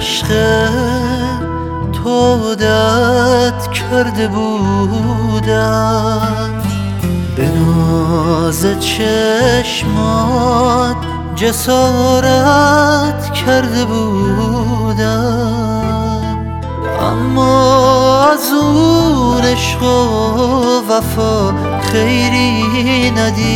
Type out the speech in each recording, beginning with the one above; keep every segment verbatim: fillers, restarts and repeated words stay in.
عشق تو عادت کرده بودم، به ناز چشمات جسارت کرده بودم، اما از اون عشق و وفا خیری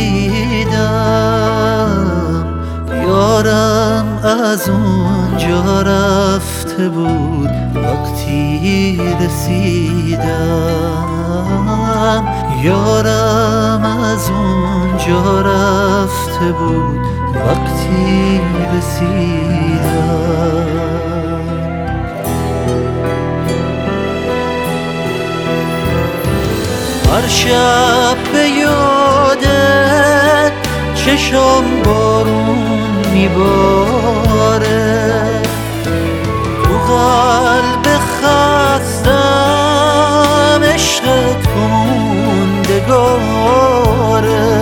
ندیدم. یارم از اونجا رفته بود وقتی رسیدم، یارم از اونجا رفته بود وقتی رسیدم. هر شب به یادت چشم بارون میباره، تو قلب خستم عشقت موندگاره.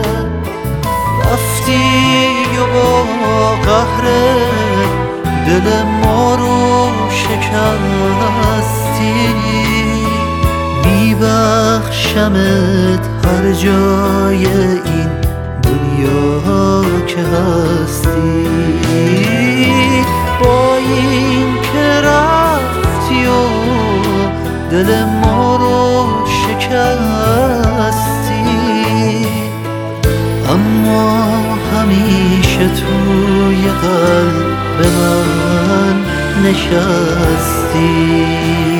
رفتی و با قهر دل ما رو شکستی، میبخشمت هر جای این دنیا که هستی. با این که رفتی و دل ما رو شکستی، اما همیشه توی قلب من نشستی.